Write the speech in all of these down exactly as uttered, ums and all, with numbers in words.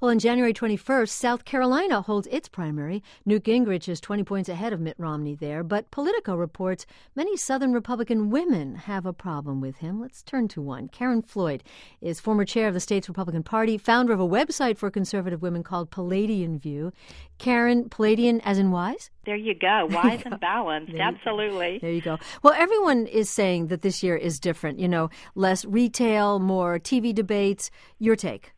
Well, on January twenty-first, South Carolina holds its primary. Newt Gingrich is twenty points ahead of Mitt Romney there, but Politico reports many Southern Republican women have a problem with him. Let's turn to one. Karen Floyd is former chair of the state's Republican Party, founder of a website for conservative women called Palladian View. Karen, Palladian as in wise? There you go. Wise and balanced. There Absolutely. There you go. Well, everyone is saying that this year is different. You know, less retail, more T V debates. Your take?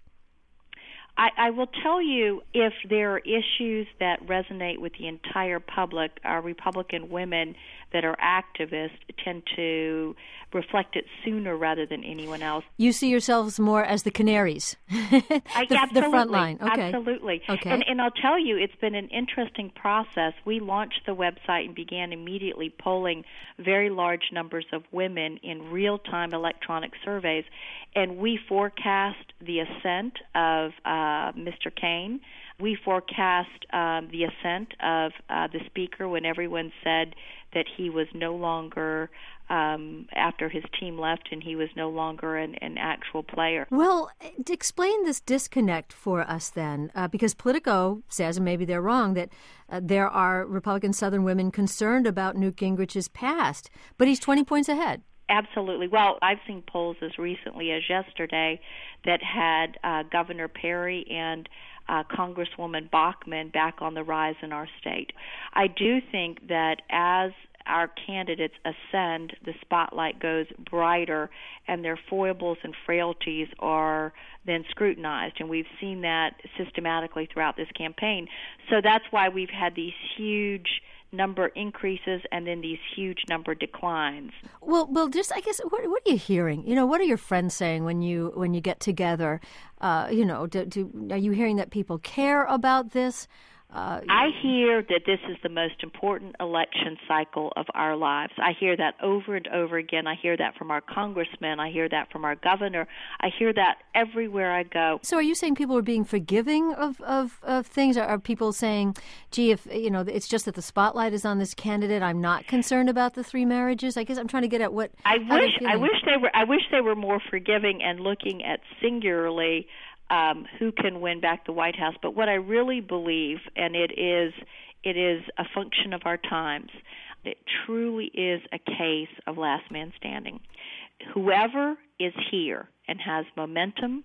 I, I will tell you, if there are issues that resonate with the entire public, our Republican women that are activists tend to reflect it sooner rather than anyone else. You see yourselves more as the canaries, the, I, the front line. Okay. Absolutely. Okay. And, and I'll tell you, it's been an interesting process. We launched the website and began immediately polling very large numbers of women in real-time electronic surveys, and we forecast the ascent of uh, Mister Kaine. We forecast um, the ascent of uh, the speaker when everyone said that he was no longer, um, after his team left, and he was no longer an, an actual player. Well, explain this disconnect for us then, uh, because Politico says, and maybe they're wrong, that uh, there are Republican Southern women concerned about Newt Gingrich's past, but he's twenty points ahead. Absolutely. Well, I've seen polls as recently as yesterday that had uh, Governor Perry and uh, Congresswoman Bachmann back on the rise in our state. I do think that as our candidates ascend, the spotlight goes brighter, and their foibles and frailties are then scrutinized, and we've seen that systematically throughout this campaign. So that's why we've had these huge number increases and then these huge number declines. Well, well, just I guess what, what are you hearing? You know, what are your friends saying when you when you get together? Uh, you know, do, do, are you hearing that people care about this? Uh, I hear that this is the most important election cycle of our lives. I hear that over and over again. I hear that from our congressmen. I hear that from our governor. I hear that everywhere I go. So are you saying people are being forgiving of, of, of things? Are, are people saying, gee, if you know, it's just that the spotlight is on this candidate, I'm not concerned about the three marriages? I guess I'm trying to get at what I wish I wish they were I wish they were more forgiving and looking at singularly Um, who can win back the White House. But what I really believe, and it is it is a function of our times, it truly is a case of last man standing. Whoever is here and has momentum,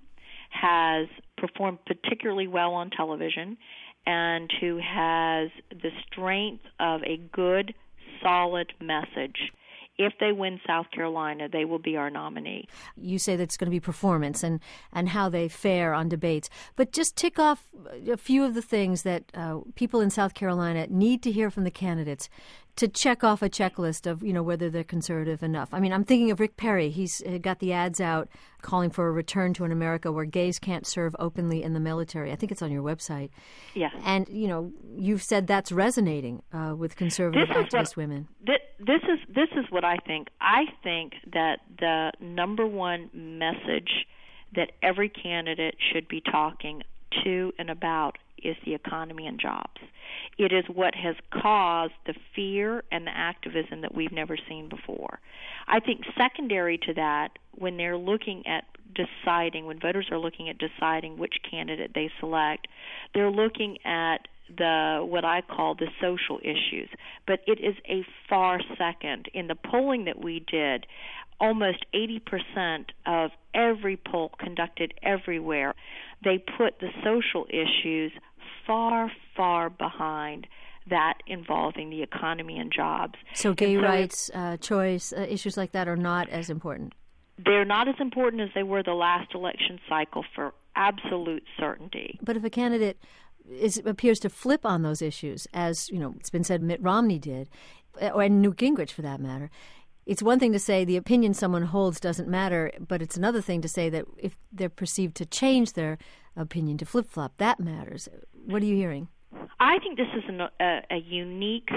has performed particularly well on television, and who has the strength of a good, solid message, if they win South Carolina, they will be our nominee. You say that it's going to be performance and, and how they fare on debates. But just tick off a few of the things that uh, people in South Carolina need to hear from the candidates to check off a checklist of, you know, whether they're conservative enough. I mean, I'm thinking of Rick Perry. He's got the ads out calling for a return to an America where gays can't serve openly in the military. I think it's on your website. Yes. And, you know, you've said that's resonating uh, with conservative activist what, women. Th- this is this is what I think. I think that the number one message that every candidate should be talking to and about is the economy and jobs. It is what has caused the fear and the activism that we've never seen before. I think secondary to that, when they're looking at deciding, when voters are looking at deciding which candidate they select, they're looking at the what I call the social issues. But it is a far second. In the polling that we did, almost eighty percent of every poll conducted everywhere, they put the social issues far, far behind that involving the economy and jobs. So gay so rights, uh, choice, uh, issues like that are not as important? They're not as important as they were the last election cycle for absolute certainty. But if a candidate is, appears to flip on those issues, as, you know, it's been said Mitt Romney did, or Newt Gingrich for that matter, it's one thing to say the opinion someone holds doesn't matter, but it's another thing to say that if they're perceived to change their opinion, to flip-flop, that matters. What are you hearing? I think this is an, a, a unique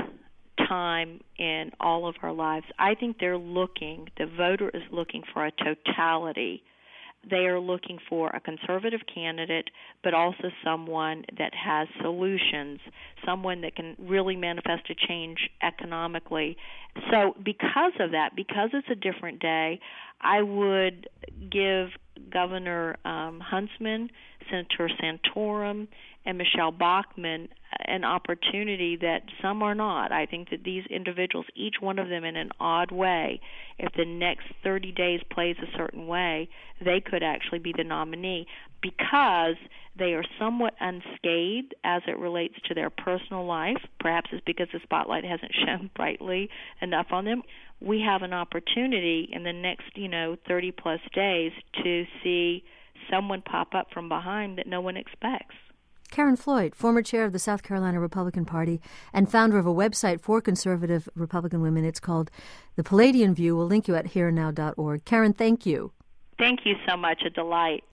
time in all of our lives. I think they're looking, the voter is looking for a totality. They are looking for a conservative candidate, but also someone that has solutions, someone that can really manifest a change economically. So because of that, because it's a different day, I would give Governor um, Huntsman Senator Santorum and Michelle Bachmann an opportunity that some are not. I think that these individuals, each one of them in an odd way, if the next thirty days plays a certain way, they could actually be the nominee because they are somewhat unscathed as it relates to their personal life. Perhaps it's because the spotlight hasn't shone brightly enough on them. We have an opportunity in the next, you know, thirty plus days to see someone pop up from behind that no one expects. Karen Floyd, former chair of the South Carolina Republican Party and founder of a website for conservative Republican women. It's called The Palladian View. We'll link you at here now dot org. Karen, thank you. Thank you so much. A delight.